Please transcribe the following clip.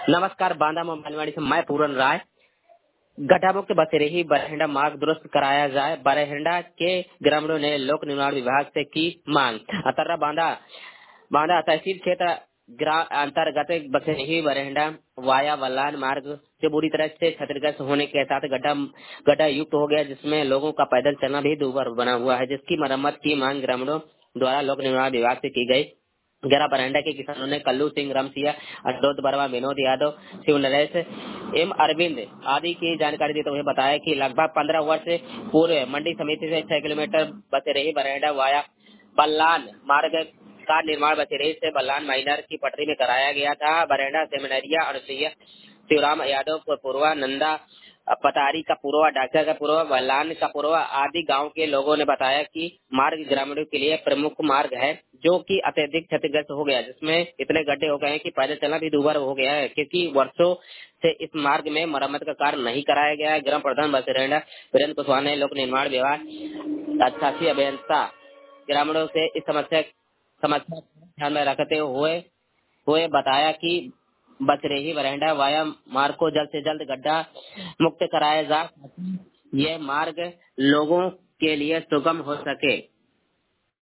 नमस्कार, बांदा मोबाइलवाड़ी से मैं पूरन राय। गड्ढा मुक्त बसेरेही बरहेंडा मार्ग दुरुस्त कराया जाए, बरहेंडा के ग्रामीणों ने लोक निर्माण विभाग से की मांग। अतर्रा बांदा बांदा तहसील क्षेत्र अंतर्गत बसेरेही बरहेंडा वाया वल्लान मार्ग से बुरी तरह से क्षतिग्रस्त होने के साथ गड्ढा युक्त हो गया, जिसमें लोगों का पैदल चलना भी दूभर बना हुआ है, जिसकी मरम्मत की मांग ग्रामीणों द्वारा लोक निर्माण विभाग से की गई। गरा बरंडा के किसानों ने कल्लू सिंह, रमसिया, अशोक वर्मा, विनोद यादव, शिव नरेश, एम अरविंद आदि की जानकारी देते हुए बताया कि लगभग 15 वर्ष पूर्व मंडी समिति से 6 किलोमीटर बसेरेही बरंडा वाया बल्लान मार्ग का निर्माण बसेरेही से बल्लान माइनर की पटरी में कराया गया था। बरंडा सेमिनरिया, अनुसुईया, शिवराम यादव को पूर्वा, नंदा पतारी का पूर्वा, डॉक्टर का पूर्वा, बल्लान का पूर्वा आदि गांव के लोगों ने बताया कि मार्ग ग्रामीणों के लिए प्रमुख मार्ग है, जो कि अत्यधिक क्षतिग्रस्त हो गया, जिसमें इतने गड्ढे हो गए हैं कि पैदल चलना भी दूभर हो गया है, क्योंकि वर्षों से इस मार्ग में मरम्मत का कार्य नहीं कराया गया है। ग्राम प्रधान बसेरेंडा वीरेंद्र कुशवाहा ने लोक निर्माण विभाग अच्छासी अभियंता ग्रामीणों से इस समस्या को ध्यान में रखते हुए बताया कि बसरेही बरंडा वाया मार्ग को जल्द से जल्द गड्ढा मुक्त कराया जा, यह मार्ग लोगों के लिए सुगम हो सके।